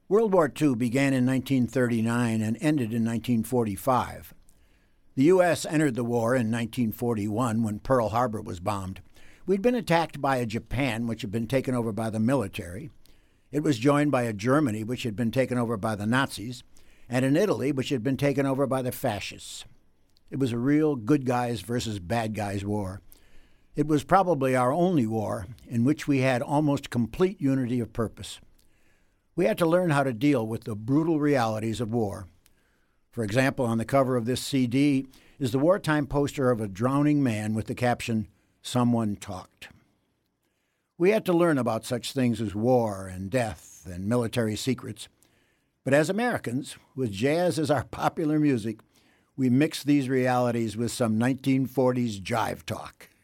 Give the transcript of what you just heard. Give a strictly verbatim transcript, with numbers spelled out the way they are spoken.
World War Two began in nineteen thirty-nine and ended in nineteen forty-five. The U S entered the war in nineteen forty-one when Pearl Harbor was bombed. We'd been attacked by a Japan which had been taken over by the military. It was joined by a Germany which had been taken over by the Nazis, and an Italy which had been taken over by the fascists. It was a real good guys versus bad guys war. It was probably our only war in which we had almost complete unity of purpose. We had to learn how to deal with the brutal realities of war. For example, on the cover of this C D is the wartime poster of a drowning man with the caption, "Someone Talked." We had to learn about such things as war and death and military secrets. But as Americans, with jazz as our popular music, we mixed these realities with some nineteen forties jive talk.